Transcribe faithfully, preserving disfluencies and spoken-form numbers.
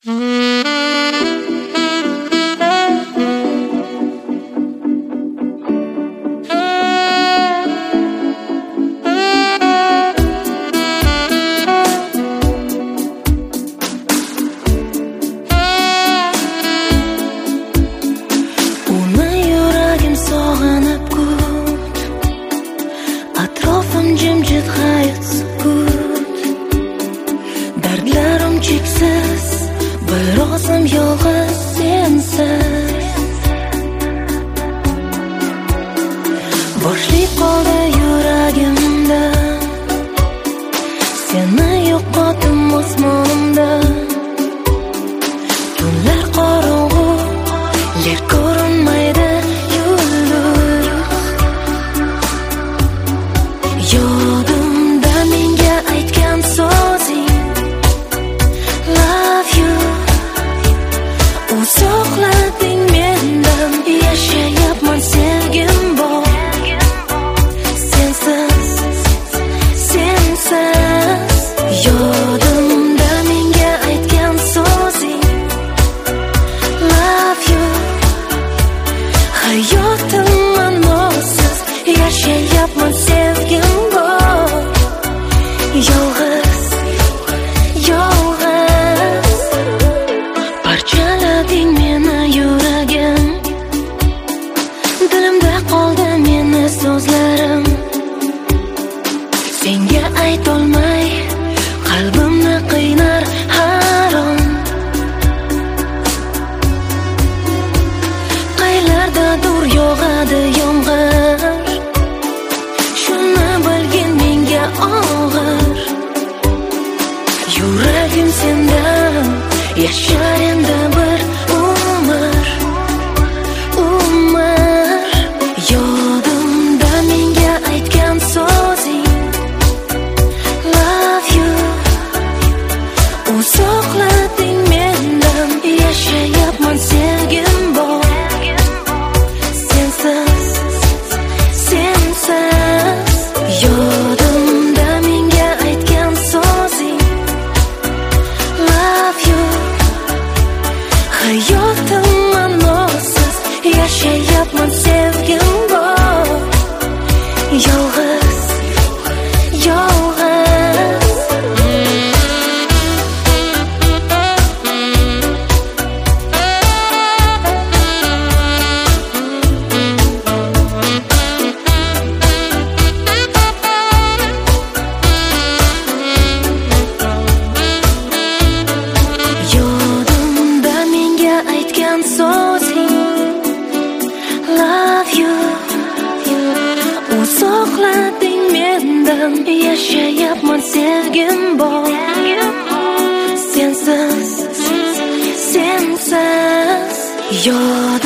Jimjit hayot sukut, dardlarim cheksiz, bir o'zim yolg'iz sensiz. Bo'shlik qoldi yuragimda, seni yo'qotdim osmonimda. Tunlar qorong'u, yer ko'rinmaydi yulduz. Yodimda menga aytgan so'zing Love you. Uzoqlading mendan, yashayapman sevgim bor. Sensiz, sensiz. Yodimda menga aytgan so'zing Love you. Hayotim ma'nosiz, yashayapman sevgim bor. Yolg'iz, yolg'iz. Parchalading meni yuragim, dilimda qoldi meni so'zlarim. Senga aytolmay qalbimni qiynar harom. Qaylardadur yog'adi yomg'ir, shuni bilgin menga og'ir. Yuragim sendan yashar endi bir umr, umr. Yodimda menga aytgan so'zing Love you. Uzoqlading mendan, yashayapman sevgim bor. Sensiz, sensiz. Yodimda menga aytgan so'zing Love you. Hayotim ma'nosiz, yashayapman sevgim bor. Yolg'iz, yolg'iz. Yodimda menga aytgan so'zing Love you. Uzoqlading mendan, yashayapman sevgim bor. Sensiz, sensiz. Yod